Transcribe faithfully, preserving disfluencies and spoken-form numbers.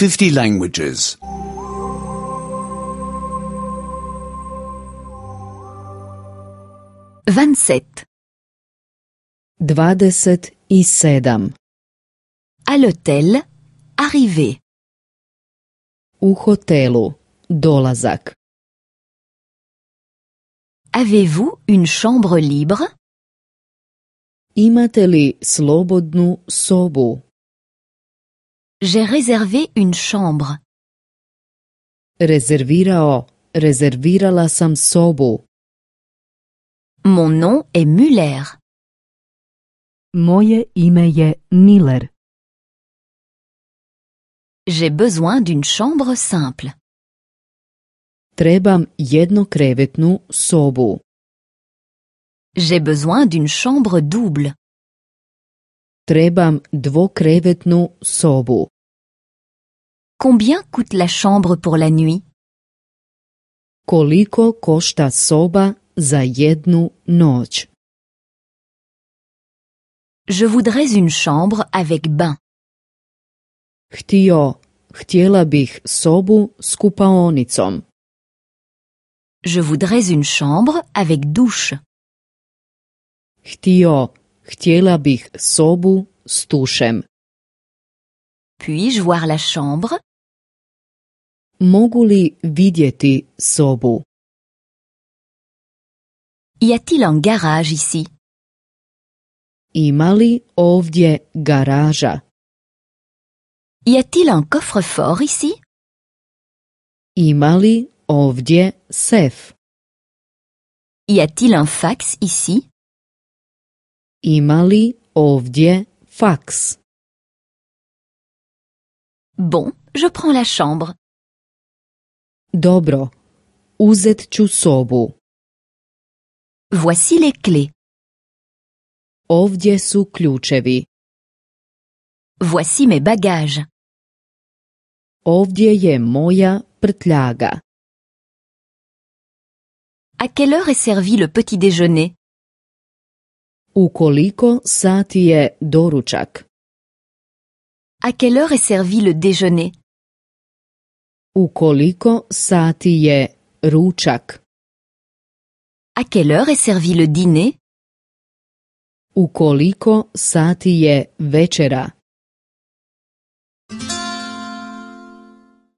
fifty languages. vingt-sept. Dvadeset i sedam. À l'hôtel, arrivé. U hotelu. Dolazak. Avez-vous une chambre libre? Imate li slobodnu sobu? J'ai réservé une chambre. Rezervirao. Rezervirala sam sobu. Mon nom est Müller. Moje ime je Miller. J'ai besoin d'une chambre simple. Trebam jednokrevetnu sobu. J'ai besoin d'une chambre double. Trebam dvokrevetnu sobu. Combien coûte la chambre pour la nuit? Koliko košta soba za jednu noć? Je voudrais une chambre avec bain. Htio, htjela bih sobu s kupaonicom. Je voudrais une chambre avec douche. Htio, htjela bih sobu s tušem. Puis-je voir la chambre? Mogu li vidjeti sobu? Y a-t-il un garage ici? Ima li ovdje garaža? Y a-t-il un coffre-fort ici? Ima li ovdje sef? Y a-t-il un fax ici? Ima li ovdje faks? Bon, je prends la chambre. Dobro, uzet ću sobu. Voici les clés. Ovdje su ključevi. Voici mes bagages. Ovdje je moja prtljaga. À quelle heure est servi le petit déjeuner? U koliko sati je doručak? À quelle heure est servi le déjeuner? U koliko sati je ručak? À quelle heure est servi le dîner? U koliko sati je večera?